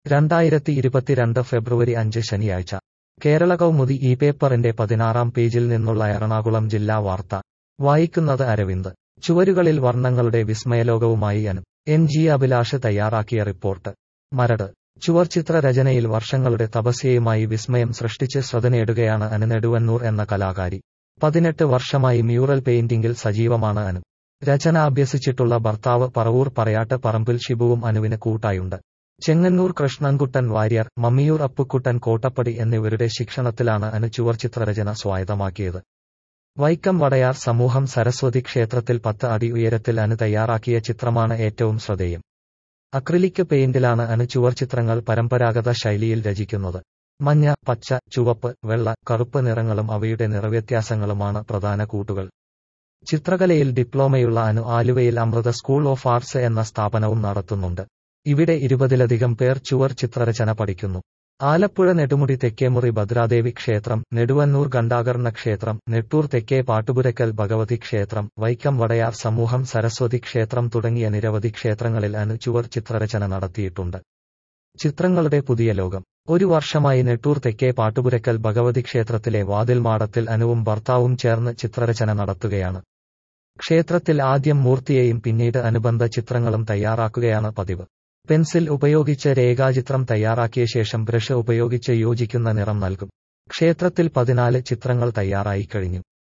2022 ഫെബ്രുവരി 5 ശനിയാഴ്ച കേരള കൗമുദി ഈ പേപ്പറിന്റെ 16-ാം പേജിൽ നിന്നുള്ള എറണാകുളം ജില്ലാ വാർത്ത വായിക്കുന്നത് അരവിന്ദ്. ചുവരുകളിൽ വർണ്ണങ്ങളുടെ വിസ്മയലോകവുമായി അനു. എൻ ജി അഭിലാഷ് തയ്യാറാക്കിയ റിപ്പോർട്ട്. മരട്. ചുവർച്ചിത്ര രചനയിൽ വർഷങ്ങളുടെ തപസ്യയുമായി വിസ്മയം സൃഷ്ടിച്ച് ശ്രദ്ധ നേടുകയാണ് അനു നെടുവന്നൂർ എന്ന കലാകാരി. 18 വർഷമായി മ്യൂറൽ പെയിന്റിംഗിൽ സജീവമാണ് അനു. രചന അഭ്യസിച്ചിട്ടുള്ള ഭർത്താവ് പറവൂർ പറയാട്ട് പറമ്പിൽ ഷിബുവും അനുവിന് കൂട്ടായുണ്ട്. ചെങ്ങന്നൂർ കൃഷ്ണൻകുട്ടൻ വാര്യർ, മമ്മിയൂർ അപ്പുക്കുട്ടൻ കോട്ടപ്പടി എന്നിവരുടെ ശിക്ഷണത്തിലാണ് അനു ചുവർച്ചിത്രരചന സ്വായത്തമാക്കിയത്. വൈക്കം വടയാർ സമൂഹം സരസ്വതി ക്ഷേത്രത്തിൽ 10 അടി ഉയരത്തിൽ അനു തയ്യാറാക്കിയ ചിത്രമാണ് ഏറ്റവും ശ്രദ്ധേയം. അക്രിലിക് പെയിന്റിലാണ് അനു ചുവർച്ചിത്രങ്ങൾ പരമ്പരാഗത ശൈലിയിൽ രചിക്കുന്നത്. മഞ്ഞ, പച്ച, ചുവപ്പ്, വെള്ള, കറുപ്പ് നിറങ്ങളും അവയുടെ നിറവ്യത്യാസങ്ങളുമാണ് പ്രധാന കൂട്ടുകൾ. ചിത്രകലയിൽ ഡിപ്ലോമയുള്ള അനു ആലുവയിൽ അമൃത സ്കൂൾ ഓഫ് ആർട്സ് എന്ന സ്ഥാപനവും നടത്തുന്നുണ്ട്. ഇവിടെ 20-ലധികം പേർ ചുവർ ചിത്രരചന പഠിക്കുന്നു. ആലപ്പുഴ നെടുമുടി തെക്കേമുറി ഭദ്രാദേവി ക്ഷേത്രം, നെടുവന്നൂർ ഘണ്ടാകർണ ക്ഷേത്രം, നെട്ടൂർ തെക്കേ പാട്ടുപുരക്കൽ ഭഗവതി ക്ഷേത്രം, വൈക്കം വടയാർ സമൂഹം സരസ്വതി ക്ഷേത്രം തുടങ്ങിയ നിരവധി ക്ഷേത്രങ്ങളിൽ അനു ചുവർ ചിത്രരചന നടത്തിയിട്ടുണ്ട്. ചിത്രങ്ങളുടെ പുതിയ ലോകം. ഒരു വർഷമായി നെട്ടൂർ തെക്കേ പാട്ടുപുരക്കൽ ഭഗവതി ക്ഷേത്രത്തിലെ വാതിൽ മാടത്തിൽ അനുവും ഭർത്താവും ചേർന്ന് ചിത്രരചന നടത്തുകയാണ്. ക്ഷേത്രത്തിൽ ആദ്യം മൂർത്തിയെയും പിന്നീട് അനുബന്ധ ചിത്രങ്ങളും തയ്യാറാക്കുകയാണ് പതിവ്. പെൻസിൽ ഉപയോഗിച്ച് രേഖാചിത്രം തയ്യാറാക്കിയ ശേഷം ബ്രഷ് ഉപയോഗിച്ച് യോജിക്കുന്ന നിറം നൽകും. ക്ഷേത്രത്തിൽ 14 ചിത്രങ്ങൾ തയ്യാറായി കഴിഞ്ഞു.